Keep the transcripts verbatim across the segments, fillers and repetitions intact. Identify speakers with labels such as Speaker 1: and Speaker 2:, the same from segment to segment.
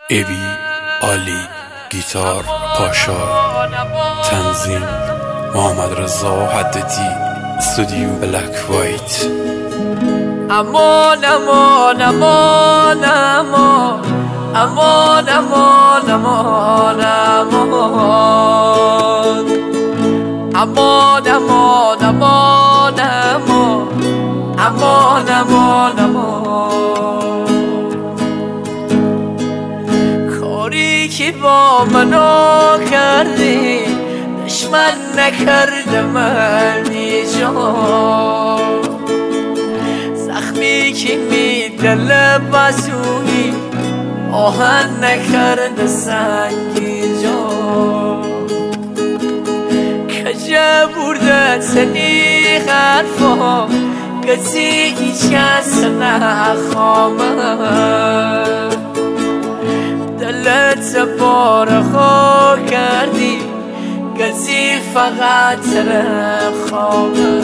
Speaker 1: ابی علی گیتار پاشا تنظیم محمد رضا حددی استودیو بلک وایت.
Speaker 2: امان امان امان امان امان امان امان امان امان امان امان امان امان امان کاری که با منو کردی دشمن نکرده من جان، زخمی که می دل بازویی آهن نکرده سنگی جان، کجا برده تنی حرفا گتی هیچ کس نخوامه، دلت بارها کردی گتی فقط رخوامه،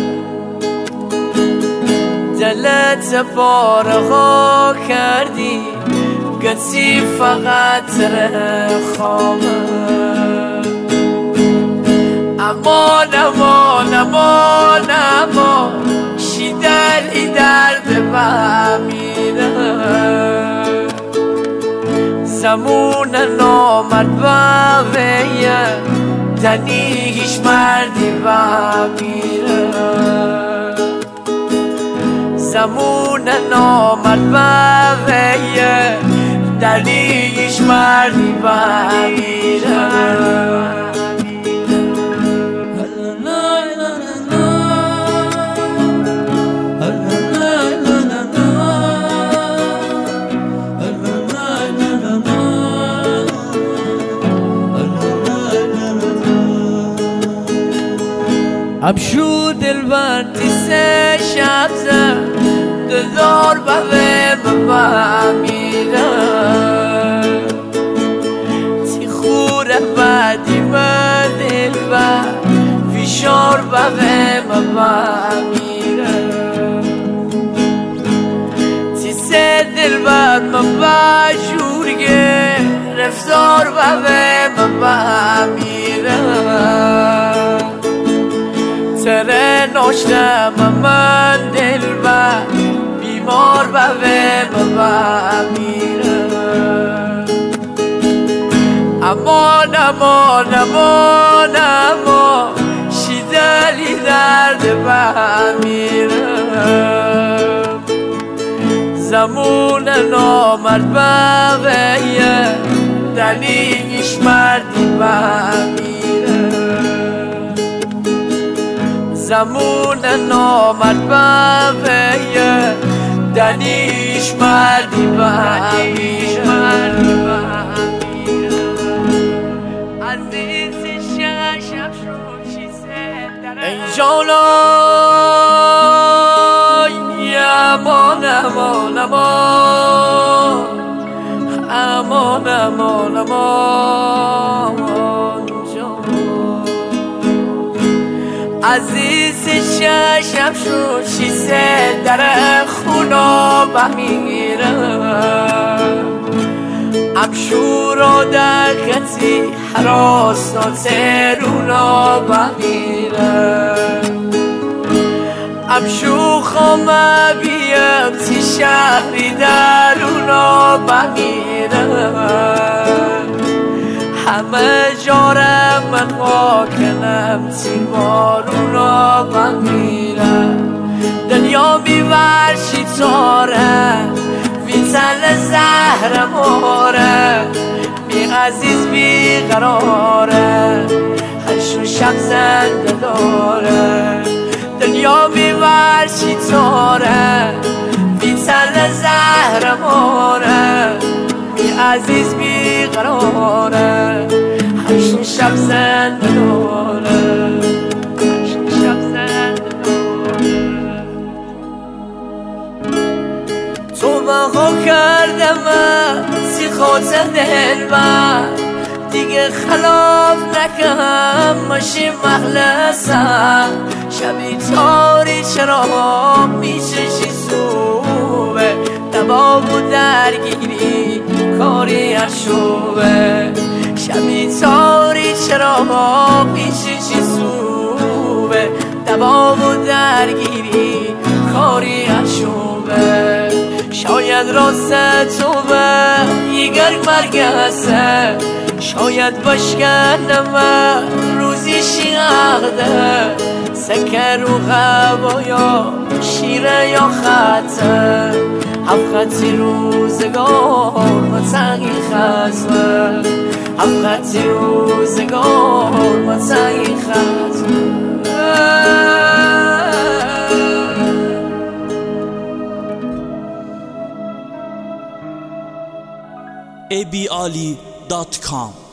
Speaker 2: دلت بارها کردی گتی فقط رخوامه. امان امان امان امان شیدلی درد بمیره، زمون نامرد بمیره دنی هیچ مردی بمیره، زمون نامرد بمیره دنی هیچ مردی بمیره. ابشو دلبر تیسه شب زد دلدار به بمیره، تی خوره بدی من دلبر فیشار به بمیره، تیسه دلبر من بجورگه رفتار به بمیره، سر ناشتم من دلبر بیمار به بمیره. امان امان امان امان شیدلی درد بمیره، زمون نامرد بمیره دلیلش مردی بمیره، زمون نامرد بمیره دنیش مردی بمیره. عزیز شب شو چیزه ای جانای امان امان امان امان امان امان جان، عزیز شب شو چیزه در خونا بمیره، امشورا در کتی حراسات رونا بمیره، امشو خامه بیم تی شهری درونا بمیره، همه جارم من خاکنم تیر بارونا بمیره، دنیا میورشی تاره میتل زهر ماره، بی عزیز بی قراره هشو شب زنده داره، دنیا میورشی تاره میتل زهر ماره، بی عزیز بی قراره هشت شب زنده داره، هشت شب زنده داره. تو بها کردم سی خاطر دلبر دیگه خلاف نکم ماشی مخلصم، شبی تاری چرا میچشی صوبه دبا و درگیری کار
Speaker 3: کاری اشوبه شبی تاری چراغا پیشی چی سوبه دوام و درگیری کاری اشوبه شاید راست تو به یگر برگسته شاید بشکنم روزی شیغده سکر و غوایا شیره یا خطه هف خطی روزگار ما تغیی خطمه هف خطی روزگار ما تغیی خطمه
Speaker 4: ای بی علی دات کام